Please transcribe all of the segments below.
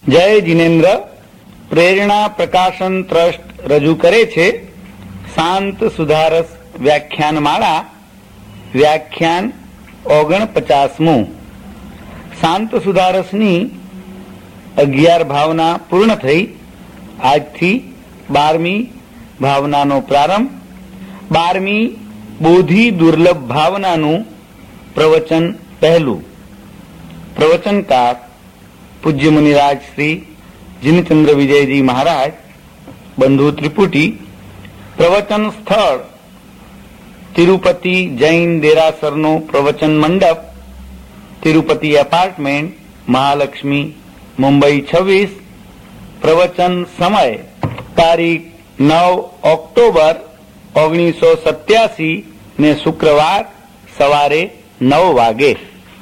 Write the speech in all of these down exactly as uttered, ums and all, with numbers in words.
જય જીનેન્દ્ર પ્રેરણા પ્રકાશન ટ્રસ્ટ રજૂ કરે છે શાંત સુધારસ વ્યાખ્યાન માળા વ્યાખ્યાન ઓગણપચાસમું. શાંત સુધારસની અગિયાર ભાવના પૂર્ણ થઈ. આજથી બારમી ભાવનાનો પ્રારંભ. બારમી બોધિ દુર્લભ ભાવનાનું પ્રવચન પહેલું. પ્રવચનકાર પૂજ્ય મુનિરાજ શ્રી જીનચંદ્ર વિજયજી મહારાજ, બંધુ ત્રિપુટી. પ્રવચન સ્થળ તિરુપતિ જૈન દેરાસરનો પ્રવચન મંડપ, તિરુપતિ એપાર્ટમેન્ટ, મહાલક્ષ્મી, મુંબઈ છવ્વીસ. પ્રવચન સમય તારીખ નવ ઓક્ટોબર ઓગણીસો સત્યાસી ને શુક્રવાર સવારે નવ વાગે.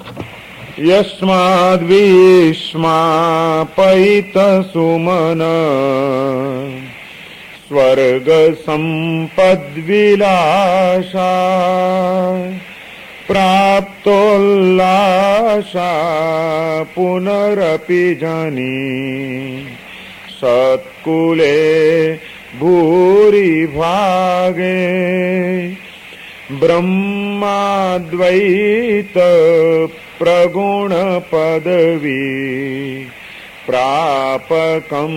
યસ્માદ વિસ્મા પૈત સુમન સ્વર્ગ સંપદ વિલાસા પ્રાપ્તોલ્લાસા પુનરપિ જની સત્કુલે ભૂરી ભાગે બ્રહ્માદ્વૈત પ્રગુણ પદવી પ્રાપકમ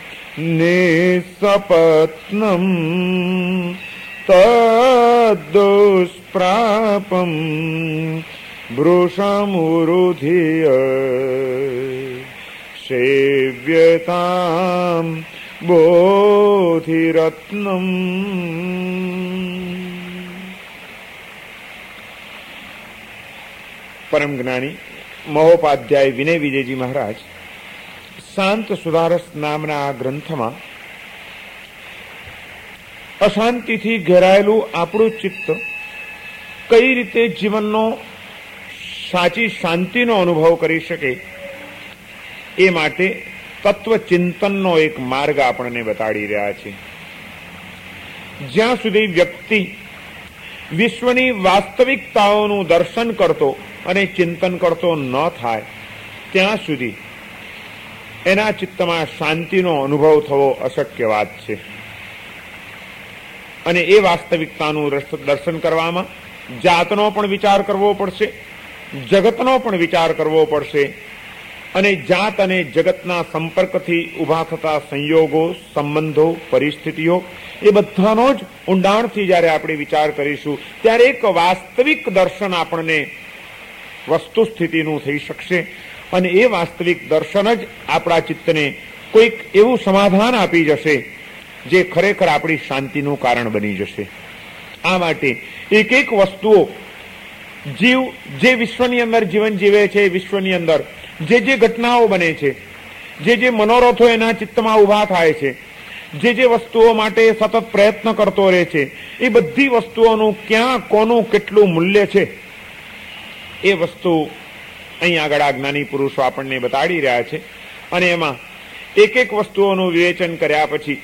નિસપત્નમ તદ્દુષ્પ્રાપમ ભૃશમુરુધિય સેવ્યતામ બોધિરત્નમ. પરમ જ્ઞાની મહોપાધ્યાય વિનય વિજયજી મહારાજ શાંત સુધારસ નામના આ ગ્રંથમાં અશાંતિથી ઘેરાયેલું આપણું ચિત્ત કઈ રીતે જીવનનો સાચી શાંતિનો અનુભવ કરી શકે એ માટે તત્વચિંતનનો એક માર્ગ આપણને બતાડી રહ્યા છે. જ્યાં સુધી વ્યક્તિ વિશ્વની વાસ્તવિકતાઓનું દર્શન કરતો અને ચિંતન કરતો ન થાય ત્યાં સુધી એના ચિત્તમાં શાંતિનો અનુભવ થવો અશક્ય વાત છે. અને એ વાસ્તવિકતાનું દર્શન કરવામાં જાતનો પણ વિચાર કરવો પડશે, જગતનો પણ વિચાર કરવો પડશે. અને જાત અને જગતના સંપર્કથી ઉભા થતા સંયોગો, સંબંધો, પરિસ્થિતિઓ એ બધાનો જ ઊંડાણથી જ્યારે આપણે વિચાર કરીશું ત્યારે એક વાસ્તવિક દર્શન આપણને વસ્તુ સ્થિતિનું થઈ શકશે. અને એ વાસ્તવિક દર્શન જ આપણા ચિત્તને કોઈક એવું સમાધાન આપી જશે જે ખરેખર આપણી શાંતિનું કારણ બની જશે. આ માટે એક એક વસ્તુઓ જીવ જે વિશ્વની અંદર જીવન જીવે છે, વિશ્વની અંદર જે જે ઘટનાઓ બને છે, જે જે મનોરથો એના ચિત્તમાં ઉભા થાય છે, જે જે વસ્તુઓ માટે સતત પ્રયત્ન કરતો રહે છે, એ બધી વસ્તુઓનું ક્યાં કોનું કેટલું મૂલ્ય છે એ વસ્તુ અહીં આગળ આ જ્ઞાની પુરુષો આપણને બતાડી રહ્યા છે. અને એમાં એક એક વસ્તુઓનું વિવેચન કર્યા પછી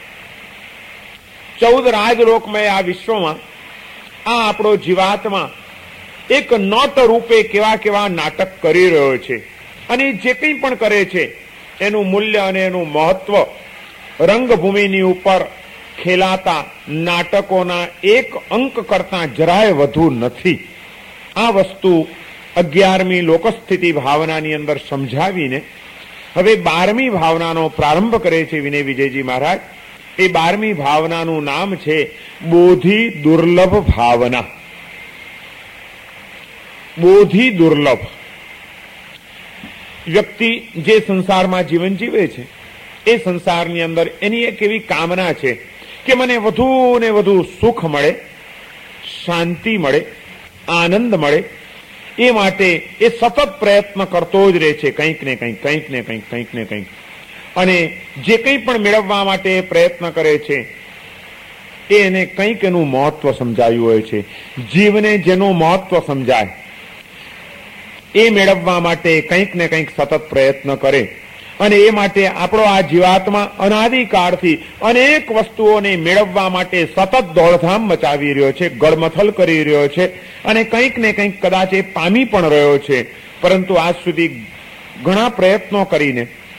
ચૌદ રાજલોકમય આ વિશ્વમાં આ આપણો જીવાત્મા એક નટ રૂપે કેવા કેવા નાટક કરી રહ્યો છે. અને જે કંઈ પણ કરે છે એનું મૂલ્ય અને એનું મહત્વ રંગભૂમિની ઉપર ખેલાતા નાટકોના એક અંક કરતા જરાય વધુ નથી. આ વસ્તુ અગિયારમી લોકસ્થિતિ ભાવનાની અંદર સમજાવીને હવે બારમી ભાવનાનો પ્રારંભ કરે છે વિનય વિજયજી મહારાજ. એ બારમી ભાવનાનું નામ છે બોધિ દુર્લભ ભાવના. બોધિ દુર્લભ. વ્યક્તિ જે સંસારમાં જીવન જીવે છે એ સંસારની અંદર એની એક એવી કામના છે કે મને વધુ ને વધુ સુખ મળે, શાંતિ મળે, આનંદ મળે. એ માટે એ સતત પ્રયત્ન કરતો જ રહે છે, કંઈક ને કંઈક કંઈક ને કંઈક કંઈક ને કંઈક. અને જે કંઈ પણ મેળવવા માટે પ્રયત્ન કરે છે એ એને કંઈક એનું મહત્વ સમજાયું હોય છે. જીવને જેનું મહત્વ સમજાય એ મેળવવા માટે કંઈક ને કંઈક સતત પ્રયત્ન કરે. અને એ માટે આપણો આ જીવાત્મા અનાદિકાળથી અનેક વસ્તુઓને મેળવવા માટે સતત દોડધામ મચાવી રહ્યો છે, ગળમથલ કરી રહ્યો છે અને કંઈક ને કંઈક કદાચ એ પામી પણ રહ્યો છે. પરંતુ આજ સુધી ઘણા પ્રયત્નો કરીને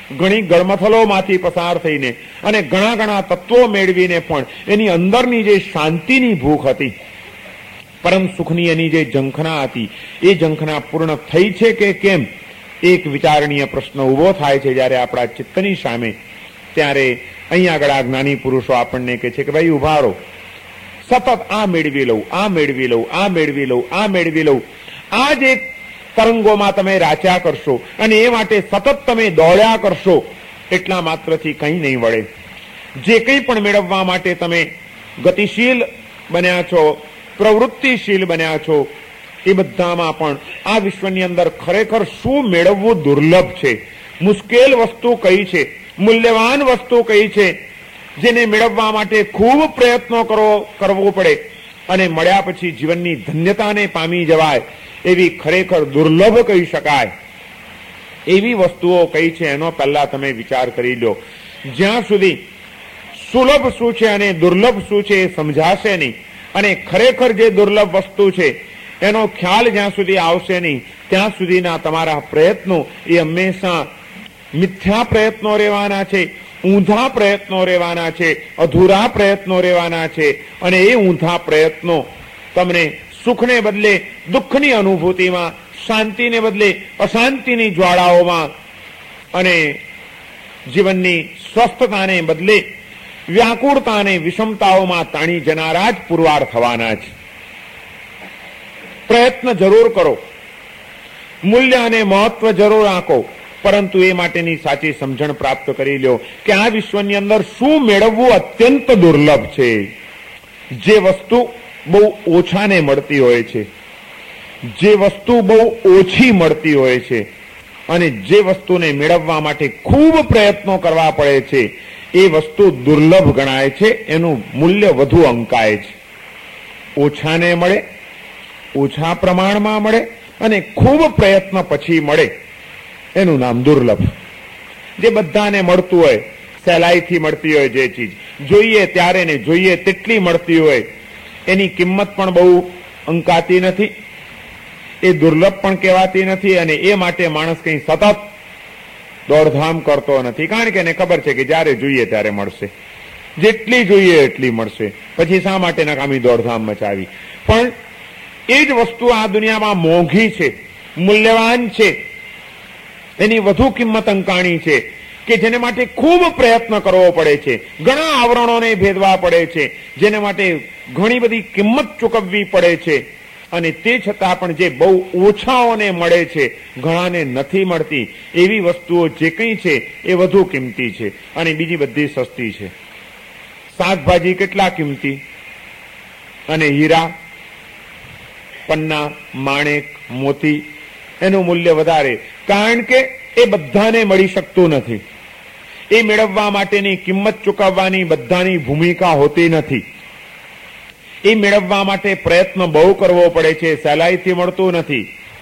ઘણી ગળમથલોમાંથી પસાર થઈને અને ઘણા ઘણા તત્વો મેળવીને પણ એની અંદરની જે શાંતિની ભૂખ હતી, પરમ સુખની એની જે ઝંખના હતી, એ ઝંખના પૂર્ણ થઈ છે કે કેમ, એક વિચારણીય પ્રશ્ન ઉભો થાય છે જ્યારે આપણા ચિત્તની સામે. ત્યારે અહીંયા આગળ આ જ્ઞાની પુરુષો આપણને કહે છે કે ભાઈ ઉભા રહો, સતત આ મેળવી લઉં, આ મેળવી લઉં, આ મેળવી લઉં, આ મેળવી લઉં, આ જે તરંગોમાં તમે રાચ્યા કરશો અને એ માટે સતત તમે દોડ્યા કરશો, એટલા માત્રથી કંઈ નહીં વળે. જે કંઈ પણ મેળવવા માટે તમે ગતિશીલ બન્યા છો, પ્રવૃત્તિશીલ બન્યા છો, એ બધામાં પણ આ વિશ્વની અંદર ખરેખર શું મેળવવું દુર્લભ છે, મુશ્કેલ વસ્તુ કઈ છે, મૂલ્યવાન વસ્તુ કઈ છે, જેને મેળવવા માટે ખૂબ પ્રયત્નો કરવો કરવો પડે અને મળ્યા પછી જીવનની ધન્યતાને પામી જવાય એવી ખરેખર દુર્લભ કહી શકાય એવી વસ્તુઓ કઈ છે, એનો પહેલા તમે વિચાર કરી લો. જ્યાં સુધી સુલભ શું છે અને દુર્લભ શું છે એ સમજાશે નહીં અને ખરેખર જે દુર્લભ વસ્તુ છે એનો ખ્યાલ જ્યાં સુધી આવશે નહીં, ત્યાં સુધીના તમારા પ્રયત્નો એ હંમેશા મિથ્યા પ્રયત્નો રહેવાના છે, ઊંધા પ્રયત્નો રહેવાના છે, અધૂરા પ્રયત્નો રહેવાના છે. અને એ ઊંધા પ્રયત્નો તમને સુખને બદલે દુઃખની અનુભૂતિમાં, શાંતિને બદલે અશાંતિની જ્વાળાઓમાં અને જીવનની સ્વસ્થતાને બદલે વ્યાકુળતા અને વિષમતાઓમાં તાણી જનારા જ પુરવાર થવાના છે. પ્રયત્ન જરૂર કરો, મૂલ્ય અને મહત્વ જરૂર આંકો, પરંતુ એ માટેની સાચી સમજણ પ્રાપ્ત કરી લો કે આ વિશ્વની અંદર શું મેળવવું અત્યંત દુર્લભ છે. જે વસ્તુ બહુ ઓછાને મળતી હોય છે, જે વસ્તુ બહુ ઓછી મળતી હોય છે અને જે વસ્તુને મેળવવા માટે ખૂબ પ્રયત્નો કરવા પડે છે, એ વસ્તુ દુર્લભ ગણાય છે, એનું મૂલ્ય વધુ અંકાય છે. ઓછાને મળે, ઓછા પ્રમાણમાં મળે અને ખૂબ પ્રયત્ન પછી મળે, એનું નામ દુર્લભ. જે બધાને મળતું હોય, સહેલાઈથી મળતી હોય, જે ચીજ જોઈએ ત્યારે ને જોઈએ તેટલી મળતી હોય, એની કિંમત પણ બહુ અંકાતી નથી, એ દુર્લભ પણ કહેવાતી નથી અને એ માટે માણસ કંઈ સતત દોડધામ કરતો નથી, કારણ કે એને ખબર છે કે જ્યારે જોઈએ ત્યારે મળશે, જેટલી જોઈએ એટલી મળશે, પછી શા માટે નકામી દોડધામ મચાવી. પણ એ જ વસ્તુ આ દુનિયામાં મોંઘી છે, મૂલ્યવાન છે, એની વધુ કિંમત અંકાણી છે કે જેને માટે ખૂબ પ્રયત્ન કરવો પડે છે, ઘણા આવરણોને ભેદવા પડે છે, જેને માટે ઘણી બધી કિંમત ચૂકવવી પડે છે અને તે છતાં પણ જે બહુ ઓછાઓને મળે છે, ઘણાને નથી મળતી, એવી વસ્તુઓ જે કંઈ છે એ વધુ કિંમતી છે અને બીજી બધી સસ્તી છે. શાકભાજી કેટલા કિંમતી અને હીરા, પન્ના, માણેક, મોતી એનું મૂલ્ય વધારે, કારણ કે એ બધાને મળી શકતું નથી. એ મેળવવા માટેની કિંમત ચૂકવવાની બધાની ભૂમિકા હોતી નથી. એ મેળવવા માટે પ્રયત્ન બહુ કરવો પડે છે, સહેલાઈથી મળતું નથી.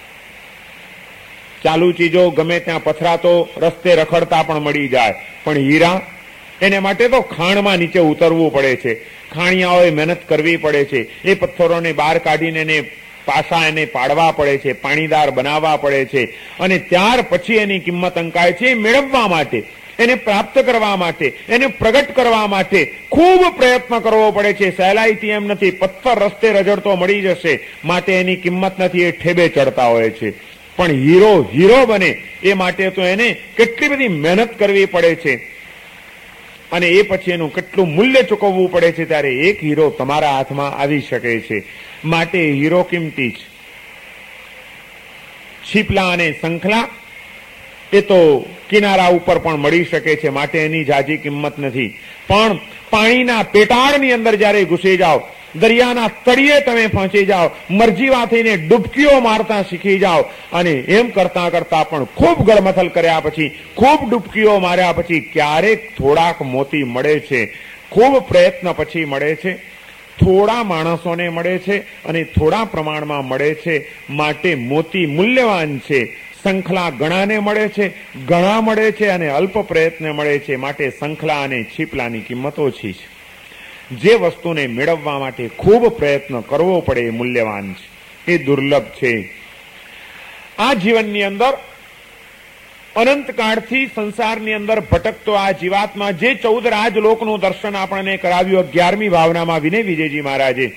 ચાલુ ચીજો ગમે ત્યાં પથરાતો રસ્તે રખડતા પણ મળી જાય, પણ હીરા એને માટે તો ખાણમાં નીચે ઉતરવું પડે છે, ખાણિયાઓએ મહેનત કરવી પડે છે, એ પથ્થરોને બહાર કાઢીને એને પાસા એને પાડવા પડે છે, પાણીદાર બનાવવા પડે છે અને ત્યાર પછી એની કિંમત અંકાય છે. મેળવવા માટે, એને પ્રાપ્ત કરવા માટે, એને પ્રગટ કરવા માટે ખૂબ પ્રયત્ન કરવો પડે છે, સહેલાઈથી એમ નથી. પથ્થર રસ્તે રજડતો મળી જશે માટે એની કિંમત નથી, એ ઠેબે ચડતા હોય છે. પણ હીરો હીરો બને એ માટે તો એને કેટલી બધી મહેનત કરવી પડે છે અને એ પછી એનું કેટલું મૂલ્ય ચૂકવવું પડે છે, ત્યારે એક હીરો તમારા હાથમાં આવી શકે છે. માટે હીરો કિંમતી છે. છીપલા અને શંખલા એ તો કિનારા ઉપર પણ મળી શકે છે, માટે એની જાજી કિંમત નથી. પણ પાણીના પેટાળની અંદર જ્યારે ઘૂસી જાઓ, દરિયાના તળિયે તમે પહોંચી જાઓ, મરજીવા થઈને ડૂબકીઓ મારતા શીખી જાઓ અને એમ કરતા કરતા પણ ખૂબ ગળમથલ કર્યા પછી, ખૂબ ડૂબકીઓ માર્યા પછી ક્યારેક થોડાક મોતી મળે છે. ખૂબ પ્રયત્ન પછી મળે છે, થોડા માણસોને મળે છે અને થોડા પ્રમાણમાં મળે છે, માટે મોતી મૂલ્યવાન છે. શંખલા ઘણાને મળે છે, ઘણા મળે છે અને અલ્પ પ્રયત્ન મળે છે, માટે શંખલા અને છીપલાની કિંમત ઓછી છે. જે વસ્તુને મેળવવા માટે ખૂબ પ્રયત્ન કરવો પડે એ મૂલ્યવાન છે, એ દુર્લભ છે. આ જીવનની અંદર અનંતકાળથી સંસારની અંદર ભટકતો આ જીવાત્મા જે ચૌદ રાજલોકનું દર્શન આપણને કરાવ્યું અગિયારમી ભાવનામાં વિનય વિજયજી મહારાજે,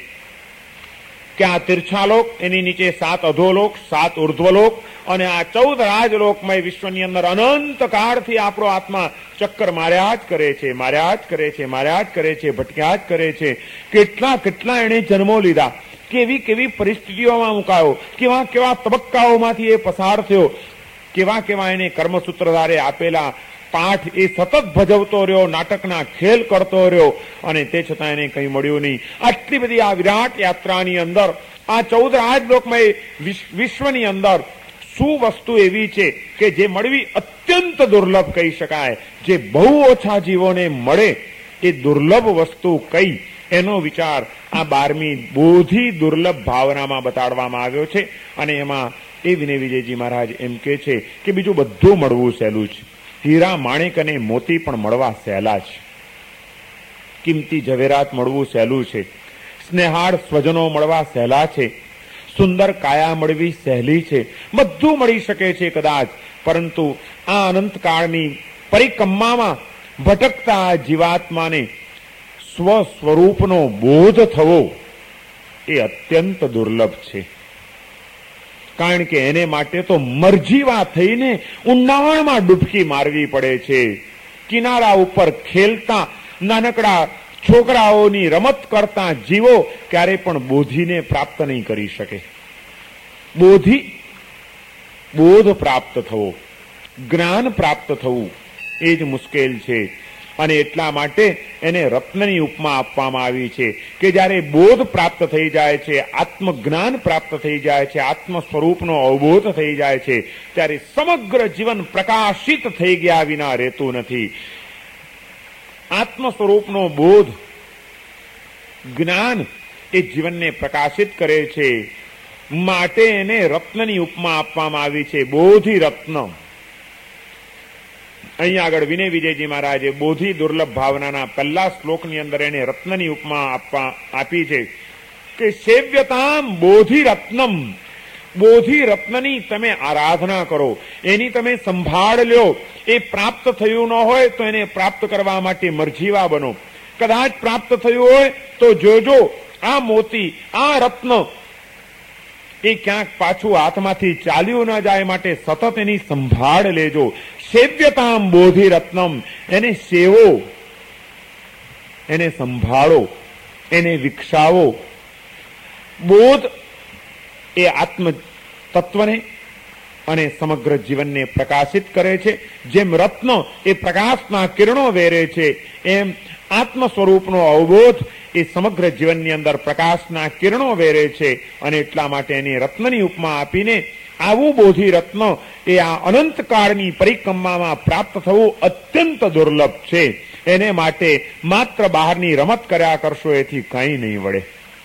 કે આ તીર્છાલોક, એની નીચે સાત અધોલોક, સાત ઉર્ધ્વલોક અને આ ચૌદ રાજલોકમય વિશ્વની અંદર અનંત કાળથી આપણો આત્મા ચક્કર માર્યા જ કરે છે, માર્યા જ કરે છે, માર્યા જ કરે છે, ભટક્યા જ કરે છે. કેટલા કેટલા એને જન્મો લીધા, કેવી કેવી પરિસ્થિતિઓમાં મુકાયો, કેવા કેવા તબક્કાઓમાંથી એ પસાર થયો, કેવા કેવા એને કર્મસૂત્રધારે આપેલા પાઠ એ સતત ભજવતો રહ્યો, નાટકના ખેલ કરતો રહ્યો, અને તે છતાં એને કંઈ મળ્યું નહીં. આટલી બધી આ વિરાટ યાત્રાની અંદર આ ચૌદ રાજલોકમય વિશ્વની અંદર શું વસ્તુ એવી છે કે જે મળવી અત્યંત દુર્લભ કહી શકાય, જે બહુ ઓછા જીવોને મળે એ દુર્લભ વસ્તુ કઈ, એનો વિચાર આ બારમી બોધી દુર્લભ ભાવનામાં બતાડવામાં આવ્યો છે. અને એમાં એ વિનય વિજયજી મહારાજ એમ કે છે કે બીજું બધું મળવું સહેલું છે, હીરા માણેક અને મોતી પણ મળવા સહેલા છે, કિંમતી ઝવેરાત મળવું સહેલું છે, સ્નેહાળ સ્વજનો મળવા સહેલા છે, સુંદર કાયા મળવી સહેલી છે, બધું મળી શકે છે કદાચ, પરંતુ આ અનંતકાળની પરિક્રમામાં ભટકતા જીવાત્માને સ્વ સ્વરૂપનો બોધ થવો એ અત્યંત દુર્લભ છે. કારણ કે એને માટે તો મરજીવા થઈને ઊંડાણમાં ડૂબકી મારવી પડે છે. કિનારા ઉપર ખેલતા નાનકડા છોકરાઓની રમત કરતા જીવો ક્યારે પણ બોધીને પ્રાપ્ત નહીં કરી શકે. બોધી, બોધ પ્રાપ્ત થવો, જ્ઞાન પ્રાપ્ત થવું એ જ મુશ્કેલ છે. અને એટલા માટે એને રત્નની ઉપમા આપવામાં આવી છે કે જ્યારે બોધ પ્રાપ્ત થઈ જાય છે, આત્મજ્ઞાન પ્રાપ્ત થઈ જાય છે, આત્મ સ્વરૂપનો અવબોધ થઈ જાય છે, ત્યારે સમગ્ર જીવન પ્રકાશિત થઈ ગયા વિના રહેતું નથી. આત્મ સ્વરૂપનો બોધ, જ્ઞાન એ જીવનને પ્રકાશિત કરે છે. માટે એને રત્નની ઉપમા આપવામાં આવી છે, બોધિ રત્ન. અહીંયા આગળ વિનય વિજયજી મહારાજે બોધિ દુર્લભ ભાવનાના પહેલા શ્લોકની અંદર એને રત્નની ઉપમા આપવા આપી છે કે સેવ્યતામ બોધિ રત્નમ. બોધિ રત્નની તમે આરાધના કરો, એની તમે સંભાળ લ્યો. એ પ્રાપ્ત થયું ન હોય તો એને પ્રાપ્ત કરવા માટે મરજીવા બનો. કદાચ પ્રાપ્ત થયું હોય તો જોજો આ મોતી, આ રત્ન એ ક્યાંક પાછું હાથમાંથી ચાલ્યું ન જાય, માટે સતત એની સંભાળ લેજો. સેવ્યતામ બોધિ રત્નમ, એને સેવો, એને સંભાળો, એને વિકસાવો. બોધ એ આત્મ તત્વને અને સમગ્ર જીવનને પ્રકાશિત કરે છે. જેમ રત્ન એ પ્રકાશના કિરણો વેરે છે, એમ આત્મ સ્વરૂપનો અવબોધ એ સમગ્ર જીવનની અંદર પ્રકાશના કિરણો વેરે છે. અને એટલા માટે એની રત્નની ઉપમા આપીને આવું બોધિ રત્ન એ આ અનંતકાળની પરિક્રમામાં પ્રાપ્ત થવું અત્યંત દુર્લભ છે. એને માટે માત્ર બહારની રમત કર્યા કરશો એથી કંઈ નહીં વળે.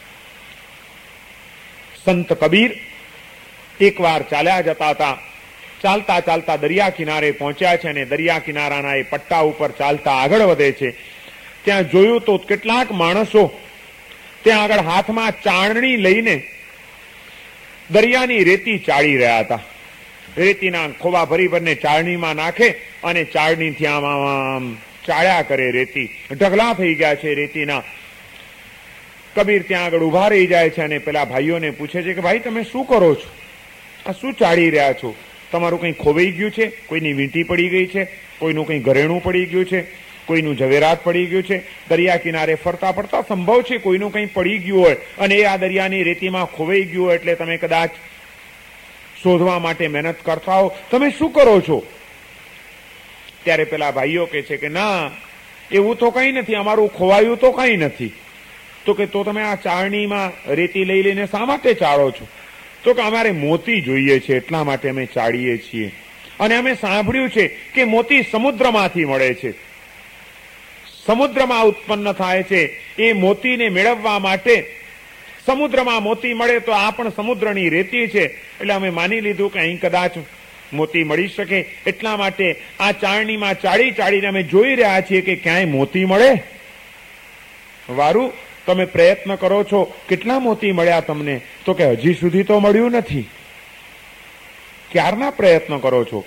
સંત કબીર એકવાર ચાલ્યા જતા હતા, ચાલતા ચાલતા દરિયા કિનારે પહોંચ્યા છે અને દરિયા કિનારાના એ પટ્ટા ઉપર ચાલતા આગળ વધે છે. ત્યાં જોયું તો કેટલાક માણસો ત્યાં આગળ હાથમાં ચાળણી લઈને દરિયાની રેતી ચાળી રહ્યા હતા. રેતીના ખોબા ભરી ભરીને ચાળણીમાં નાખે અને ચાળણીથી આમ આમ ચાળ્યા કરે. રેતી ઢગલા થઈ ગયા છે રેતીના. કબીર ત્યાં આગળ ઉભા રહી જાય છે અને પેલા ભાઈઓને પૂછે છે કે ભાઈ તમે શું કરો છો, આ શું ચાળી રહ્યા છો? તમારું કંઈ ખોવાઈ ગયું છે? કોઈની વીંટી પડી ગઈ છે? કોઈનું કંઈ ઘરેણું પડી ગયું છે? કોઈનું ઝવેરાત પડી ગયું છે? દરિયા કિનારે ફરતા ફરતા સંભવ છે કોઈનું કંઈ પડી ગયું હોય અને એ આ દરિયાની રેતીમાં ખોવાઈ ગયું હોય, એટલે તમે કદાચ શોધવા માટે મહેનત કરતા હો. તમે શું કરો છો? ત્યારે પેલા ભાઈઓ કહે છે કે ના, એવું તો કંઈ નથી, અમારું ખોવાયું તો કંઈ નથી. તો કે તો તમે આ ચાળણીમાં રેતી લઈ લઈને શા માટે ચાળો છો? તો કે અમારે મોતી જોઈએ છે એટલા માટે અમે ચાળીએ છીએ. અને અમે સાંભળ્યું છે કે મોતી સમુદ્રમાંથી મળે છે, સમુદ્રમાં ઉત્પન્ન થાય છે. એ મોતીને મેળવવા માટે સમુદ્રમાં મોતી મળે તો આ પણ સમુદ્રની રેતી છે, એટલે અમે માની લીધું કે અહીં કદાચ મોતી મળી શકે. એટલા માટે આ ચાળણીમાં ચાળી ચાળીને અમે જોઈ રહ્યા છીએ કે ક્યાંય મોતી મળે. વારું, તમે પ્રયત્ન કરો છો, કેટલા મોતી મળ્યા તમને? તો કે હજી સુધી તો મળ્યું નથી. ક્યારના પ્રયત્ન કરો છો?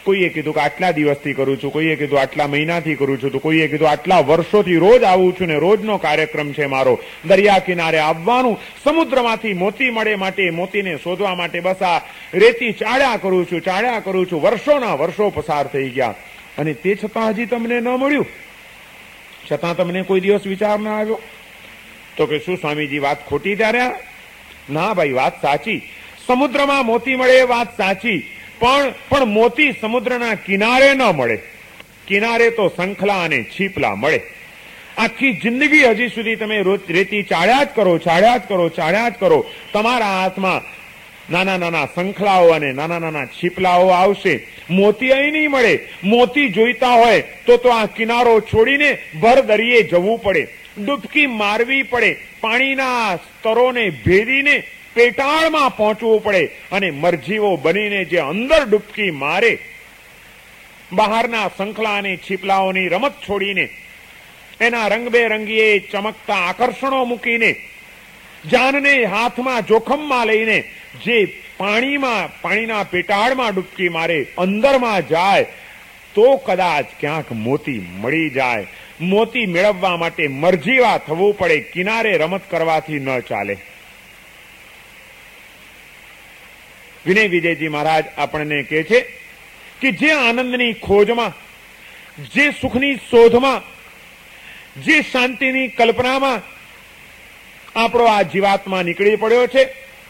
કોઈએ કીધું કે આટલા દિવસથી કરું છું, કોઈએ કીધું આટલા મહિનાથી કરું છું, તો કોઈએ કીધું આટલા વર્ષોથી રોજ આવું છું ને રોજનો કાર્યક્રમ છે મારો. દરિયા કિનારે આવવાનું, સમુદ્રમાંથી મોતી મળે માટે, મોતીને શોધવા માટે બસ આ રેતી ચાળ્યા કરું છું, ચાળ્યા કરું છું. વર્ષોના વર્ષો પસાર થઈ ગયા અને તે છતાં હજી તમને ન મળ્યું, છતાં તમને કોઈ દિવસ વિચાર ના આવ્યો? તો કે શું સ્વામીજી વાત ખોટી ત્યારે? ના ભાઈ, વાત સાચી. સમુદ્રમાં મોતી મળે એ વાત સાચી, પણ પણ મોતી સમુદ્રના કિનારે ન મળે. કિનારે તો શંખલા અને છીપલા મળે. આખી જિંદગી હજી સુધી તમે રેતી ચાળ્યા જ કરો, ચાળ્યા જ કરો, ચાળ્યા જ કરો. તમારા હાથમાં નાના નાના શંખલાઓ અને નાના નાના છીપલાઓ આવશે, મોતી અહીં નહીં મળે. મોતી જોઈતા હોય તો તો આ કિનારો છોડીને ભર દરિયે જવું પડે, ડૂબકી મારવી પડે, પાણીના સ્તરોને ભેદીને પેટાળમાં પહોંચવું પડે અને મરજીવો બનીને જે અંદર ડૂબકી મારે, બહારના શંખલા અને છીપલાઓની રમત છોડીને, એના રંગબેરંગીએ ચમકતા આકર્ષણો મૂકીને, જાનને હાથમાં જોખમમાં લઈને જે પાણીમાં પાણીના પેટાળમાં ડૂબકી મારે, અંદરમાં જાય તો કદાચ ક્યાંક મોતી મળી જાય. મોતી મેળવવા માટે મરજીવા થવું પડે, કિનારે રમત કરવાથી ન ચાલે. વિનય વિજયજી મહારાજ આપણને કહે છે કે જે આનંદની ખોજમાં, જે સુખની શોધમાં, જે શાંતિની કલ્પનામાં આપણો આ જીવાત્મા નીકળી પડ્યો છે,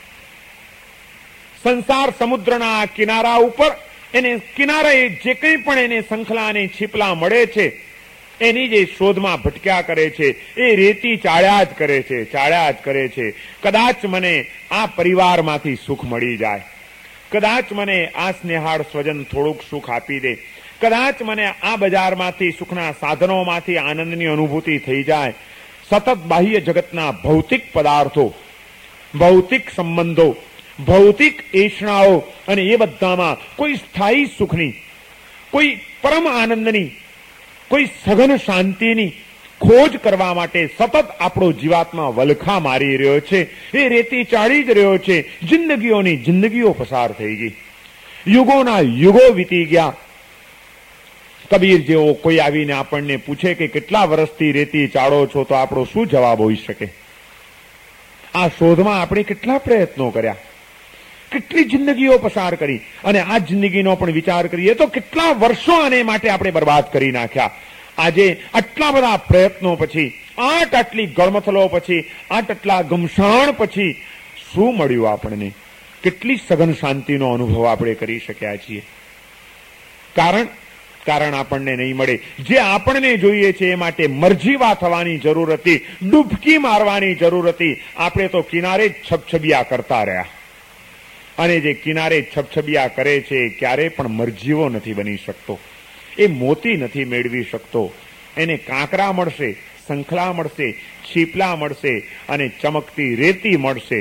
સંસાર સમુદ્રના કિનારા ઉપર એને કિનારે જે કંઈ પણ એને શંખલા અને છીપલા મળે છે એની જે શોધમાં ભટક્યા કરે છે, એ રેતી ચાળ્યા જ કરે છે, ચાળ્યા જ કરે છે. કદાચ મને આ પરિવારમાંથી સુખ મળી જાય, કદાચ મને આ સ્નેહાળ સ્વજન થોડુંક સુખ આપી દે, કદાચ મને આ બજારમાંથી સુખના સાધનોમાંથી આનંદની અનુભૂતિ થઈ જાય. સતત બાહ્ય જગતના ભૌતિક પદાર્થો, ભૌતિક સંબંધો, ભૌતિક એષણાઓ અને એ બધામાં કોઈ સ્થાયી સુખની, કોઈ પરમ આનંદની, કોઈ સઘન શાંતિની ખોજ કરવા માટે સતત આપણો જીવાત્મા વલખા મારી રહ્યો છે. એ રેતી ચાળી જ રહ્યો છે. જિંદગીઓની જિંદગીઓ પસાર થઈ ગઈ, યુગોના યુગો વીતી ગયા. કબીર જેવો કોઈ આવીને આપણને પૂછે કે કેટલા વર્ષથી રેતી ચાળો છો, તો આપણો શું જવાબ હોઈ શકે? આ શોધમાં આપણે કેટલા પ્રયત્નો કર્યા, કેટલી જિંદગીઓ પસાર કરી, અને આ જિંદગીનો પણ વિચાર કરીએ તો કેટલા વર્ષો આને માટે આપણે બરબાદ કરી નાખ્યા. આજે આટલા બધા પ્રયત્નો પછી, આટ આટલી ગળમથલો પછી, આટ આટલા ગમસાણ પછી શું મળ્યું આપણને? કેટલી સઘન શાંતિનો અનુભવ આપણે કરી શક્યા છીએ. કારણ કારણ આપણને નહીં મળે. જે આપણને જોઈએ છે એ માટે મરજીવા થવાની જરૂર હતી, ડૂબકી મારવાની જરૂર હતી. આપણે તો કિનારે જ છબછબિયા કરતા રહ્યા, અને જે કિનારે છબછબિયા કરે છે ક્યારે પણ મરજીવો નથી બની શકતો, એ મોતી નથી મેળવી શકતો. એને કાંકરા મળશે, શંખલા મળશે, છીપલા મળશે અને ચમકતી રેતી મળશે,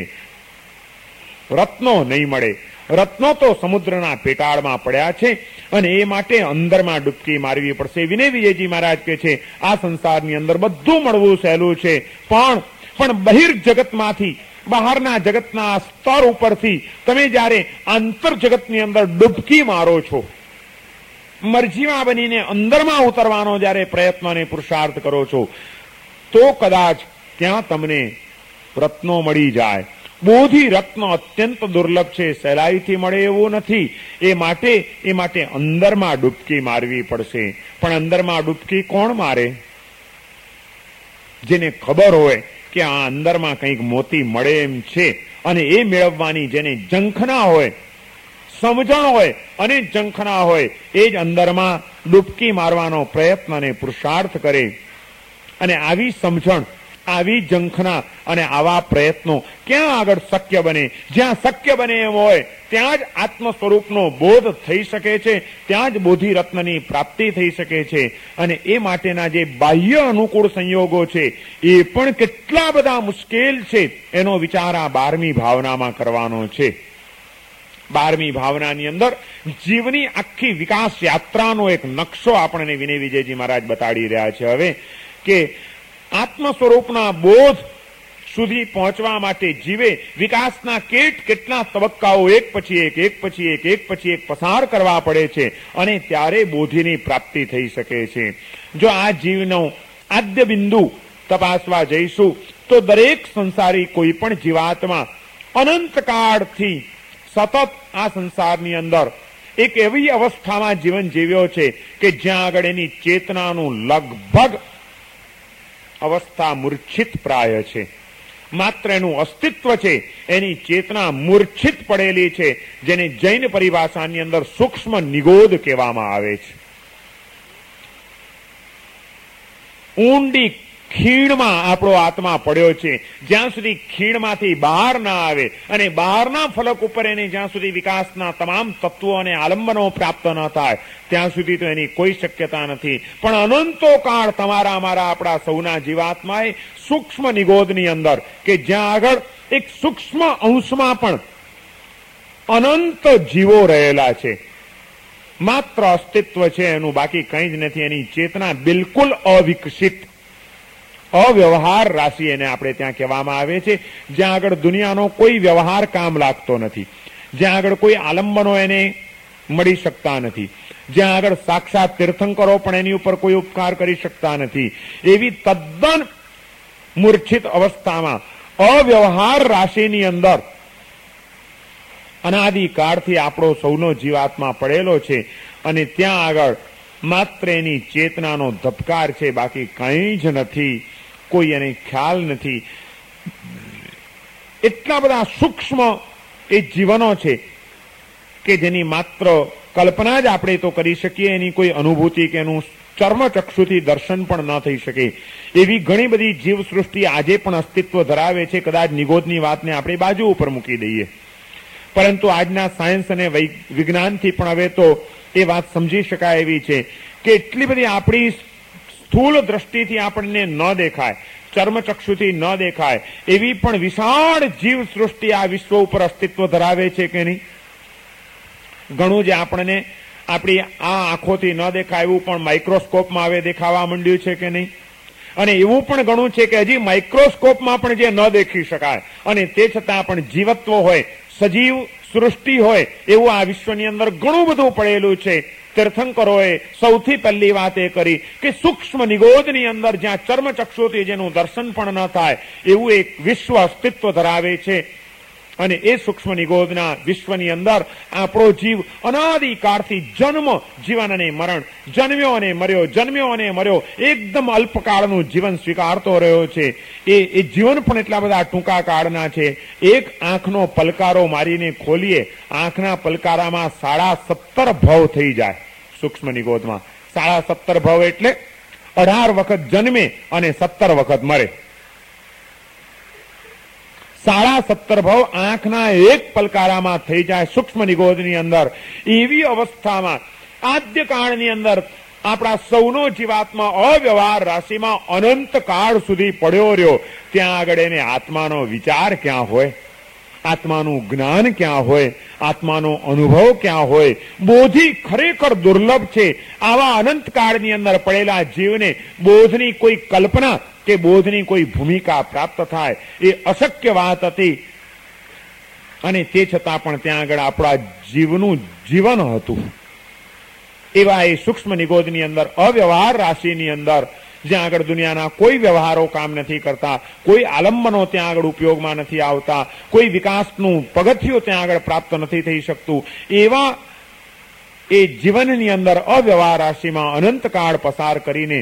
રત્નો નહીં મળે. રત્નો તો સમુદ્રના પેટાળમાં પડ્યા છે અને એ માટે અંદરમાં ડૂબકી મારવી પડશે. વિનય વિજયજી મહારાજ કહે છે આ સંસારની અંદર બધું મળવું સહેલું છે, પણ પણ બહિર જગતમાંથી, બહારના જગતના સ્તર ઉપરથી તમે જ્યારે આંતર જગતની અંદર ડૂબકી મારો છો, મરજીમાં બનીને અંદરમાં ઉતરવાનો જ્યારે પ્રયત્ન અને પુરુષાર્થ કરો છો, તો કદાચ ત્યાં તમને રત્નો મળી જાય. બોધી રત્ન અત્યંત દુર્લભ છે, સહેલાઈથી મળે એવું નથી. એ માટે એ માટે અંદરમાં ડૂબકી મારવી પડશે. પણ અંદરમાં ડૂબકી કોણ મારે? જેને ખબર હોય કે આ અંદરમાં કંઈક મોતી મળે એમ છે, અને એ મેળવવાની જેને ઝંખના હોય, સમજણ હોય અને ઝંખના હોય, એ જ અંદરમાં ડૂબકી મારવાનો પ્રયત્ન અને પુરુષાર્થ કરે. અને આવી સમજણ, આવી ઝંખના અને આવા પ્રયત્નો ક્યાં આગળ શક્ય બને? જ્યાં શક્ય બને એમ હોય ત્યાં જ આત્મ સ્વરૂપનો બોધ થઈ શકે છે, ત્યાં જ બોધિ રત્નની પ્રાપ્તિ થઈ શકે છે. અને એ માટેના જે બાહ્ય અનુકૂળ સંયોગો છે એ પણ કેટલા બધા મુશ્કેલ છે, એનો વિચાર આ બારમી ભાવનામાં કરવાનો છે. બારમી ભાવનાની અંદર જીવની આખી વિકાસ યાત્રાનો એક નકશો આપણને વિનય વિજયજી મહારાજ બતાડી રહ્યા છે હવે, કે આત્મ સ્વરૂપના બોધ સુધી પહોંચવા માટે જીવે વિકાસના કેટ કેટલા તબક્કાઓ એક પછી એક એક પછી એક એક પછી એક પસાર કરવા પડે છે અને ત્યારે બોધિની પ્રાપ્તિ થઈ શકે છે. જો આ જીવનો આદ્ય બિંદુ તપાસવા જઈશું તો દરેક સંસારી કોઈ પણ જીવાત્મા અનંતકાળથી સતત આ સંસારની અંદર એક એવી અવસ્થામાં જીવન જીવ્યો છે કે જ્યાં આગળ એની ચેતનાનું લગભગ અવસ્થા મૂર્છિત પ્રાય છે. માત્ર એનું અસ્તિત્વ છે, એની ચેતના મૂર્છિત પડેલી છે, જેને જૈન પરિભાષાની અંદર સૂક્ષ્મ નિગોધ કહેવામાં આવે છે. ઊંડી ખીણમાં આપણો આત્મા પડ્યો છે. જ્યાં સુધી ખીણમાંથી બહાર ના આવે અને બહારના ફલક ઉપર એને જ્યાં સુધી વિકાસના તમામ તત્વો અને આલંબનો પ્રાપ્ત ન થાય ત્યાં સુધી તો એની કોઈ શક્યતા નથી. પણ અનંતો કાળ તમારા અમારા આપણા સૌના જીવાત્માએ સૂક્ષ્મ નિગોદની અંદર કે જ્યાં આગળ એક સૂક્ષ્મ અંશમાં પણ અનંત જીવો રહેલા છે. માત્ર અસ્તિત્વ છે એનું, બાકી કંઈ જ નથી. એની ચેતના બિલકુલ અવિકસિત અવ્યવહાર રાશિ એને આપણે ત્યાં કહેવામાં આવે છે. જ્યાં આગળ દુનિયાનો કોઈ વ્યવહાર કામ લાગતો નથી, જ્યાં આગળ કોઈ આલંબનો એને મળી શકતા નથી, જ્યાં આગળ સાક્ષાત તીર્થંકરો પણ એની ઉપર કોઈ ઉપકાર કરી શકતા નથી. એવી તદ્દન મૂર્છિત અવસ્થામાં અવ્યવહાર રાશિની અંદર અનાદિકાળથી આપણો સૌનો જીવાત્મા પડેલો છે અને ત્યાં આગળ માત્ર એની ચેતનાનો ધબકાર છે, બાકી કંઈ જ નથી. કોઈ એને ખ્યાલ નથી. એટલા બધા સૂક્ષ્મ એ જીવનો છે કે જેની માત્ર કલ્પના જ આપણે તો કરી શકીએ, એની કોઈ અનુભૂતિ કે એનું ચર્મચક્ષુથી દર્શન પણ ન થઈ શકે. એવી ઘણી બધી જીવ સૃષ્ટિ આજે પણ અસ્તિત્વ ધરાવે છે. કદાચ નિગોદની વાતને આપણે બાજુ ઉપર મૂકી દઈએ, પરંતુ આજના સાયન્સ અને વિજ્ઞાનથી પણ હવે તો એ વાત સમજી શકાય એવી છે કે એટલી બધી આપણી સ્થૂળ દ્રષ્ટિથી આપણને ન દેખાય, ચર્મચક્ષુથી ન દેખાય એવી પણ વિશાળ જીવ સૃષ્ટિ આ વિશ્વ ઉપર અસ્તિત્વ ધરાવે છે કે નહીં? ઘણું જે આપણને આપણી આ આંખોથી ન દેખાય એવું પણ માઇક્રોસ્કોપમાં હવે દેખાવા માંડ્યું છે કે નહીં? અને એવું પણ ઘણું છે કે હજી માઇક્રોસ્કોપમાં પણ જે ન દેખી શકાય અને તે છતાં પણ જીવત્વ હોય, સજીવ સૃષ્ટિ હોય એવું આ વિશ્વની અંદર ઘણું બધું પડેલું છે. તીર્થંકરોએ સૌથી પહેલી વાત એ કરી કે સૂક્ષ્મ નિગોદની અંદર જ્યાં ચર્મચક્ષુથી જેનું દર્શન પણ ન થાય એવું એક વિશ્વ અસ્તિત્વ ધરાવે છે. અને એ સૂક્ષ્મ નિગોદના વિશ્વની અંદર આપણો જીવ અનાદિકાળથી જન્મ, જીવન અને મરણ, જન્મ્યો અને મર્યો, જન્મ્યો અને મર્યો, એકદમ અલ્પકાળનું જીવન સ્વીકારતો રહ્યો છે. એ એ જીવન પણ એટલા બધા ટૂંકા કાળના છે. એક આંખનો પલકારો મારીને ખોલીએ, આંખના પલકારામાં સાડા સત્તર ભવ થઈ જાય. સૂક્ષ્મ નિગોદમાં સાડા સત્તર ભવ એટલે અઢાર વખત જન્મે અને સત્તર વખત મરે. સાડા સત્તર ભવ આંખના એક પલકારામાં થઈ જાય સૂક્ષ્મ નિગોદની અંદર. એવી અવસ્થામાં આદ્યકાળની અંદર આપણા સૌનો જીવાત્મા અવ્યવહાર રાશિમાં અનંત કાળ સુધી પડ્યો રહ્યો. ત્યાં આગળ એને આત્માનો વિચાર ક્યાં હોય, આત્માનું જ્ઞાન ક્યાં હોય, આત્માનો અનુભવ ક્યાં હોય? બોધિ ખરેખર દુર્લભ છે. આવા અનંતકાળની અંદર પડેલા જીવને બોધની કોઈ કલ્પના કે બોધની કોઈ ભૂમિકા પ્રાપ્ત થાય એ અશક્ય વાત હતી. અને તે છતાં પણ ત્યાં આગળ આપણા જીવનું જીવન હતું. એવા એ સૂક્ષ્મ નિગોદની અંદર અવ્યવહાર રાશિની અંદર જ્યાં આગળ દુનિયાના કોઈ વ્યવહારો કામ નથી કરતા, કોઈ આલંબનો ત્યાં આગળ ઉપયોગમાં નથી આવતા, કોઈ વિકાસનું પગથિયું ત્યાં આગળ પ્રાપ્ત નથી થઈ શકતું, એવા એ જીવનની અંદર અવ્યવહાર રાશિમાં અનંતકાળ પસાર કરીને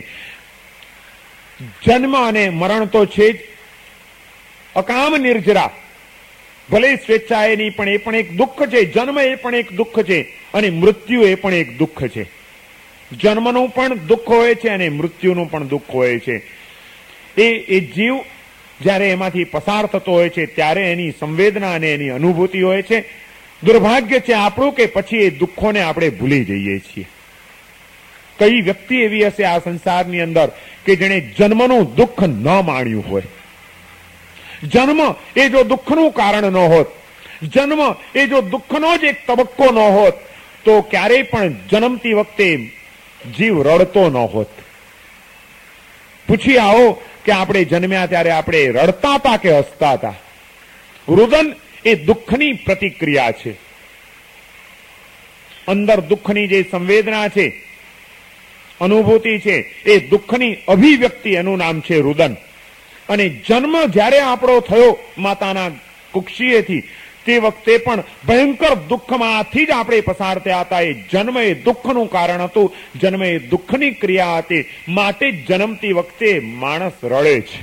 જન્મ અને મરણ તો છે જ, અકામ નિર્જરા, ભલે સ્વેચ્છાએ નહીં પણ એ પણ એક દુઃખ છે. જન્મ એ પણ એક દુઃખ છે અને મૃત્યુ એ પણ એક દુઃખ છે. જન્મનું પણ દુઃખ હોય છે અને મૃત્યુનું પણ દુઃખ હોય છે. એ એ જીવ જ્યારે એમાંથી પસાર થતો હોય છે ત્યારે એની સંવેદના અને એની અનુભૂતિ હોય છે. દુર્ભાગ્ય છે આપણું કે પછી એ દુઃખોને આપણે ભૂલી જઈએ છીએ. કઈ વ્યક્તિ એવી હશે આ સંસારની અંદર કે જેણે જન્મનું દુઃખ ન માણ્યું હોય? જન્મ એ જો દુઃખનું કારણ ન હોત, જન્મ એ જો દુઃખનો જ એક તબક્કો ન હોત તો ક્યારેય પણ જન્મતી વખતે જીવ રડતો ન હોત. પૂછી આવો કે આપણે જન્મ્યા ત્યારે આપણે રડતા હતા કે હસતા હતા? રુદન એ દુઃખની પ્રતિક્રિયા છે. અંદર દુઃખની જે સંવેદના છે, અનુભૂતિ છે, એ દુઃખની અભિવ્યક્તિ, એનું નામ છે રુદન. અને જન્મ જ્યારે આપણો થયો માતાના કુક્ષીએથી, તે વખતે પણ ભયંકર દુઃખમાંથી જ આપણે પસાર થયા હતા. એ જન્મ એ દુઃખનું કારણ હતું, જન્મ એ દુઃખની ક્રિયા હતી, માટે જ જન્મતી વખતે માણસ રડે છે.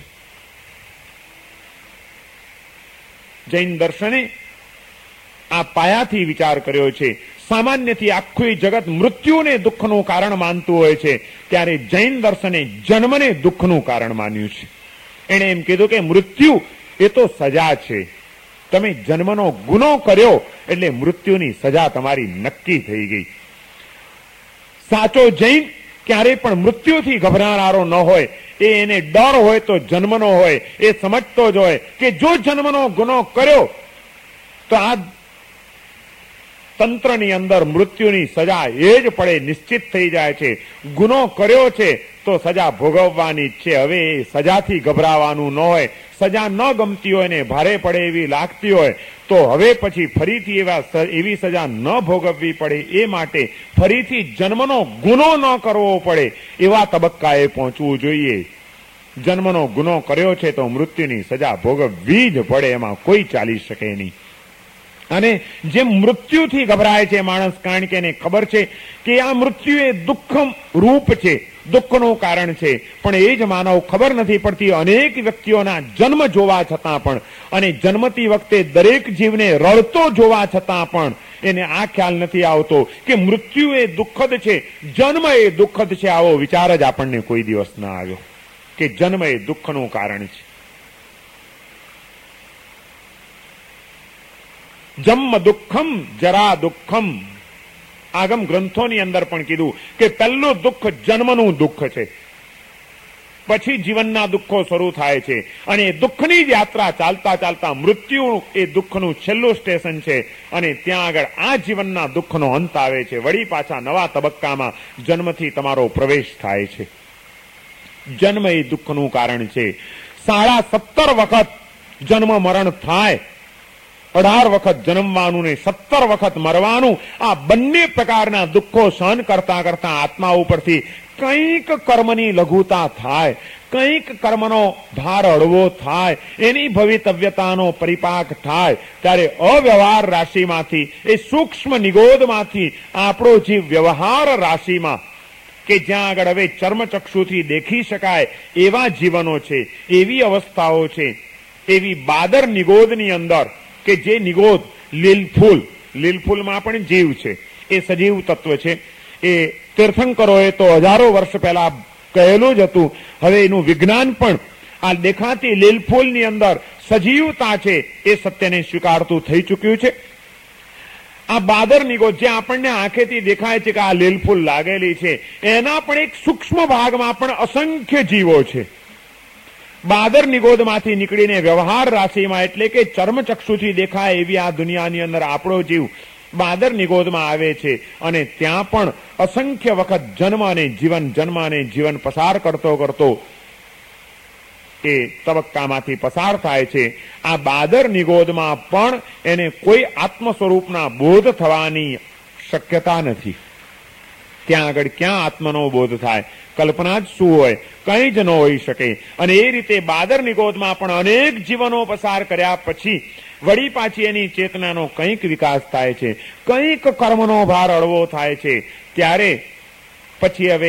જૈન દર્શને આ પાયાથી વિચાર કર્યો છે. સામાન્યથી આખું જગત મૃત્યુને દુઃખનું કારણ માનતું હોય છે, ત્યારે જૈન દર્શને જન્મને દુઃખનું કારણ માન્યું છે. એણે એમ કીધું કે મૃત્યુ એ તો સજા છે. તમે જન્મનો ગુનો કર્યો એટલે મૃત્યુની સજા તમારી નક્કી થઈ ગઈ. સાચો જૈન ક્યારેય પણ મૃત્યુથી ગભરાનારો ન હોય. એ એને ડર હોય તો જન્મનો હોય. એ સમજતો જ હોય કે જો જન્મનો ગુનો કર્યો તો આ તંત્રની અંદર મૃત્યુની સજા એ જ પડે, નિશ્ચિત થઈ જાય છે. ગુનો કર્યો છે તો સજા ભોગવવાની જ છે. હવે એ સજાથી ગભરાવાનું ન હોય. સજા ન ગમતી હોય ને ભારે પડે એવી લાગતી હોય તો હવે પછી ફરીથી એવા એવી સજા ન ભોગવવી પડે, એ માટે ફરીથી જન્મનો ગુનો ન કરવો પડે એવા તબક્કાએ પહોંચવું જોઈએ. જન્મનો ગુનો કર્યો છે તો મૃત્યુની સજા ભોગવવી જ પડે, એમાં કોઈ ચાલી શકે નહીં. અને જેમ મૃત્યુથી ગભરાય છે માણસ, કારણ કે એને ખબર છે કે આ મૃત્યુ એ દુઃખ રૂપ છે, દુઃખનું કારણ છે, પણ એ જ માનવ ખબર નથી પડતી. અનેક વ્યક્તિઓના જન્મ જોવા છતાં પણ, અને જન્મતી વખતે દરેક જીવને રડતો જોવા છતાં પણ એને આ ખ્યાલ નથી આવતો કે મૃત્યુ એ દુઃખદ છે, જન્મ એ દુઃખદ છે. આવો વિચાર જ આપણને કોઈ દિવસ ના આવ્યો કે જન્મ એ દુઃખનું કારણ છે. જન્મ દુઃખમ જરા દુઃખમ. આગમ ગ્રંથોની અંદર પણ કીધું કે પહેલું દુઃખ જન્મનું દુઃખ છે, પછી જીવનના દુઃખો શરૂ થાય છે. અને દુઃખની જ યાત્રા ચાલતા ચાલતા મૃત્યુ એ દુઃખનું છેલ્લું સ્ટેશન છે. અને ત્યાં આગળ આ જીવનના દુઃખનો અંત આવે છે. વળી પાછા નવા તબક્કામાં જન્મથી તમારો પ્રવેશ થાય છે. જન્મ એ દુઃખનું કારણ છે. સાડા સત્તર વખત જન્મ મરણ થાય. અઢાર વખત જન્મવાનું ને સત્તર વખત મરવાનું, આ બંને પ્રકારના દુઃખો સહન કરતા કરતા આત્મા ઉપરથી કંઈક કર્મની લઘુતા થાય, કંઈક કર્મનો ભાર હળવો થાય, એની ભવિતવ્યતાનો પરિપાક થાય, ત્યારે અવ્યવહાર રાશિમાંથી, એ સૂક્ષ્મ નિગોદમાંથી આપણો જીવ વ્યવહાર રાશિમાં, કે જ્યાં આગળ હવે ચર્મચક્ષુથી દેખી શકાય એવા જીવનો છે, એવી અવસ્થાઓ છે, એવી બાદર નિગોદની અંદર કે જે નિગોદ લીલફૂલ, લીલફૂલમાં પણ જીવ છે, એ સજીવ તત્વ છે. એ તીર્થંકરોએ તો હજારો વર્ષ પહેલા કહેલું જ હતું. હવે એનું વિજ્ઞાન પણ આ દેખાતી લીલફૂલની અંદર સજીવતા છે એ સત્યને સ્વીકારતું થઈ ચૂક્યું છે. આ બાદર નિગોદ જે આપણને આંખેથી દેખાય છે કે આ લીલફૂલ લાગેલી છે, એના પણ એક સૂક્ષ્મ ભાગમાં પણ અસંખ્ય જીવો છે. બાદર નિગોદમાંથી નીકળીને વ્યવહાર રાશિમાં, એટલે કે ચર્મચક્ષુથી દેખાય એવી આ દુનિયાની અંદર આપણો જીવ બાદર નિગોદમાં આવે છે. અને ત્યાં પણ અસંખ્ય વખત જન્મ અને જીવન, જન્મ અને જીવન પસાર કરતો કરતો એ તબક્કામાંથી પસાર થાય છે. આ બાદર નિગોદમાં પણ એને કોઈ આત્મ સ્વરૂપના બોધ થવાની શક્યતા નથી. ત્યાં આગળ ક્યાં આત્મનો બોધ થાય? કલ્પના જ શું હોય? કંઈ જ ન હોઈ શકે. અને એ રીતે બાદર નિગોદમાં પણ અનેક જીવનો પસાર કર્યા પછી વળી પાછી એની ચેતનાનો કંઈક વિકાસ થાય છે, કંઈક કર્મનો ભાર હળવો થાય છે. ત્યારે પછી હવે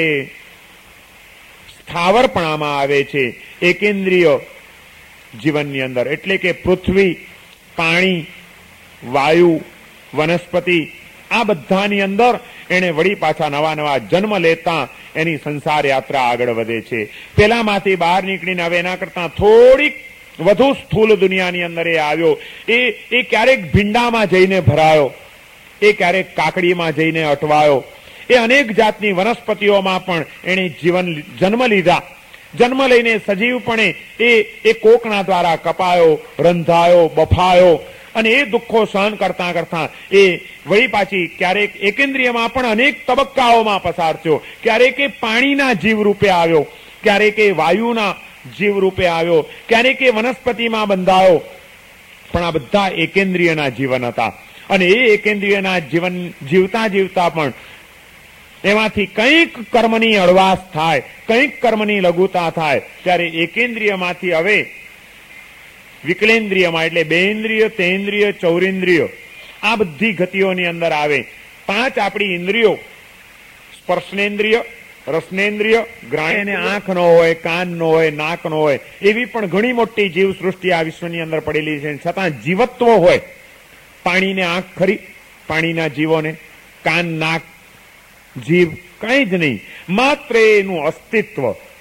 સ્થાવરપણામાં આવે છે, એકેન્દ્રિય જીવનની અંદર, એટલે કે પૃથ્વી, પાણી, વાયુ, વનસ્પતિ, આ બધાની અંદર એને વળી પાછા નવા નવા જન્મ લેતા એની સંસાર યાત્રા આગળ વધે છે. પેલામાંથી બહાર નીકળીને હવે એના કરતા થોડીક વધુ સ્થૂલ દુનિયાની અંદર એ આવ્યો. એ એ ક્યારેક ભીંડામાં જઈને ભરાયો, એ ક્યારેક કાકડીમાં જઈને અટવાયો, એ અનેક જાતની વનસ્પતિઓમાં પણ એને જીવન જન્મ લીધા. જન્મ લઈને સજીવપણે એ એ કોકના દ્વારા કપાયો, રંધાયો, બફાયો, અને એ દુઃખો સહન કરતા કરતા એ વળી પાછી ક્યારેક એકેન્દ્રિયમાં પણ અનેક તબક્કાઓમાં પસાર થયો. ક્યારેક એ પાણીના જીવ રૂપે આવ્યો, ક્યારેક એ વાયુના જીવ રૂપે આવ્યો, ક્યારેક એ વનસ્પતિમાં બંધાયો, પણ આ બધા એકેન્દ્રિયના જીવન હતા. અને એ એકેન્દ્રિયના જીવન જીવતા જીવતા પણ એમાંથી કંઈક કર્મની અળવાશ થાય, કંઈક કર્મની લઘુતા થાય, ત્યારે એકેન્દ્રિયમાંથી હવે વિકલેન્દ્રિયમાં એટલે બેન્દ્રિય, તેન્દ્રિય, ચૌરેન્દ્રિય આ બધી ગતિઓની અંદર આવે. પાંચ આપણી ઇન્દ્રિયો, સ્પર્શનેન્દ્રિય, રસનેન્દ્રિય, ગ્રાહ્ય, આંખ નો હોય, કાન નો હોય, નાક નો હોય, એવી પણ ઘણી મોટી જીવ સૃષ્ટિ આ વિશ્વની અંદર પડેલી છે. છતાં જીવત્વ હોય. પાણીને આંખ ખરી, પાણીના જીવોને કાન, નાક, જીવ કઈ જ નહીં, માત્ર એનું અસ્તિત્વ.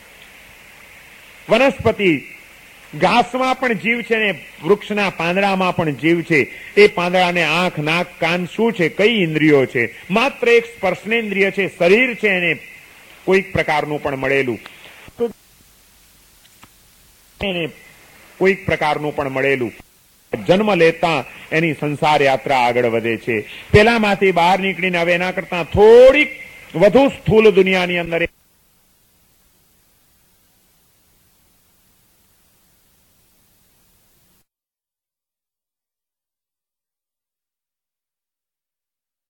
વનસ્પતિ ઘાસમાં પણ જીવ છે ને વૃક્ષના પાંદડામાં પણ જીવ છે. એ પાંદડાને આંખ, નાક, કાન શું છે? કઈ ઇન્દ્રિયો છે? માત્ર એક સ્પર્શનેન્દ્રિય છે, શરીર છે એને કોઈક પ્રકારનું પણ મળેલું, તો એને કોઈક પ્રકારનું પણ મળેલું. જન્મ લેતા એની સંસાર યાત્રા આગળ વધે છે. પેલામાંથી બહાર નીકળીને હવે એના કરતા થોડીક વધુ સ્થૂલ દુનિયાની અંદર